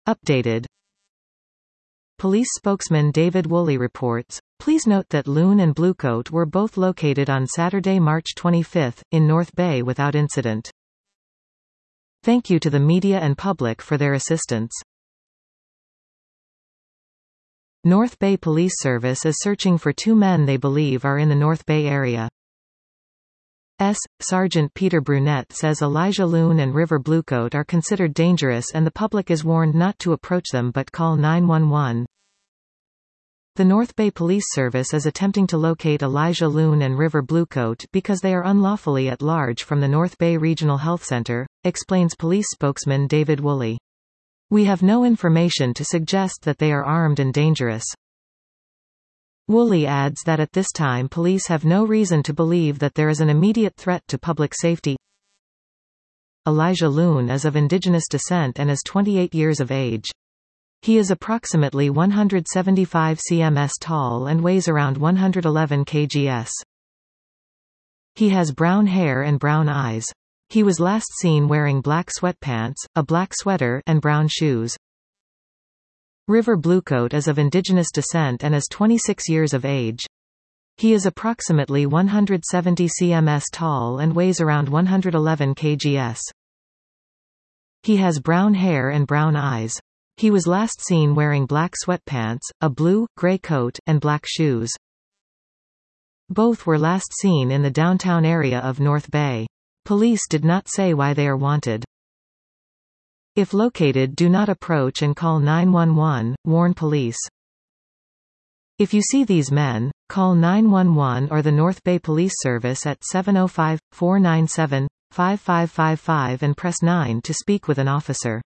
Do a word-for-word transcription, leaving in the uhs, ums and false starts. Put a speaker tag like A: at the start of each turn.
A: Updated. Police spokesman David Woolley reports, "Please note that Loon and Bluecoat were both located on Saturday, March twenty-fifth, in North Bay without incident. Thank you to the media and public for their assistance." North Bay Police Service is searching for two men they believe are in the North Bay area. S. Sergeant Peter Brunette says Elijah Loon and River Bluecoat are considered dangerous and the public is warned not to approach them but call nine one one. The North Bay Police Service is attempting to locate Elijah Loon and River Bluecoat because they are unlawfully at large from the North Bay Regional Health Center, explains police spokesman David Woolley. "We have no information to suggest that they are armed and dangerous." Woolley adds that at this time police have no reason to believe that there is an immediate threat to public safety. Elijah Loon is of Indigenous descent and is twenty-eight years of age. He is approximately one hundred seventy-five centimeters tall and weighs around one hundred eleven kilograms. He has brown hair and brown eyes. He was last seen wearing black sweatpants, a black sweater, and brown shoes. River Bluecoat is of Indigenous descent and is twenty-six years of age. He is approximately one hundred seventy centimeters tall and weighs around one hundred eleven kilograms. He has brown hair and brown eyes. He was last seen wearing black sweatpants, a blue, gray coat, and black shoes. Both were last seen in the downtown area of North Bay. Police did not say why they are wanted. If located, do not approach and call nine one one, warn police. If you see these men, call nine one one or the North Bay Police Service at seven oh five, four nine seven, five five five five and press nine to speak with an officer.